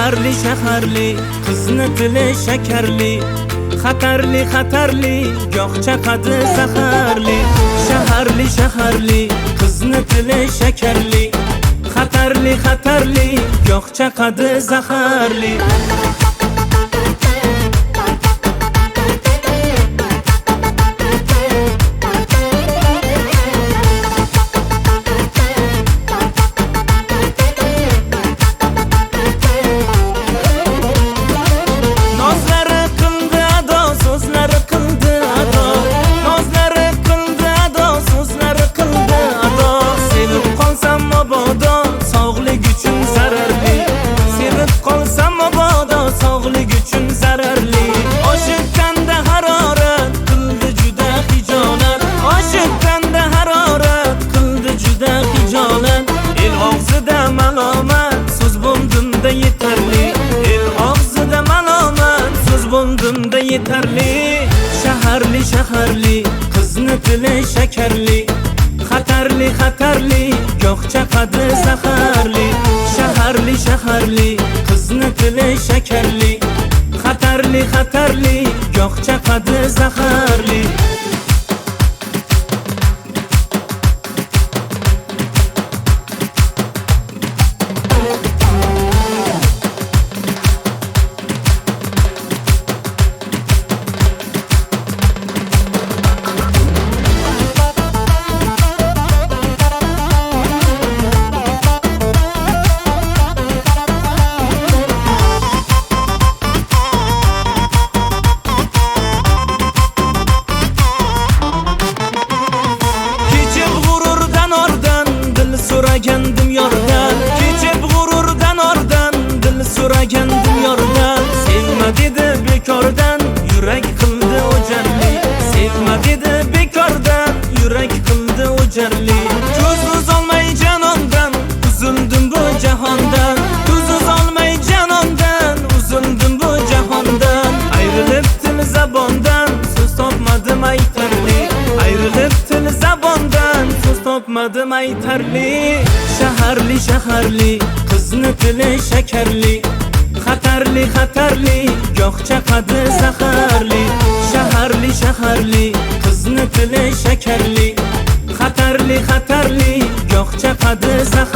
shaharli shaharli qizni tili shakarli, xatarli xatarli goh chaqadi zaharli. Shaharli shaharli qizni tili shakarli, xatarli xatarli goh chaqadi zaharli. Yeterli. Shaharli shaharli qizni tili shakarli, xatarli xatarli goh chaqadi zaharli. Shaharli shaharli qizni tili shakarli, xatarli xatarli goh chaqadi zaharli. So'ragandim yordan, kechib g'ururdan ordan, dil so'ragandim yordan. Sevma dedi bekordan, yurak qildi o'jarli. Sevma dedi bekordan, yurak qildi o'jarli. Ko'z uzolmay janondan, uzildim bu jahondan. Ko'z uzolmay janondan, uzildim bu jahondan. Ayrilib til zabondan, so'z topmadim aytarli. Ayrilib til zabondan, so'z topmadim aytarli. Shaharli shaharli qizni tili shakarli, xatarli xatarli goh chaqadi zaharli. Shaharli shaharli qizni tili shakarli, xatarli xatarli goh chaqadi zaharli.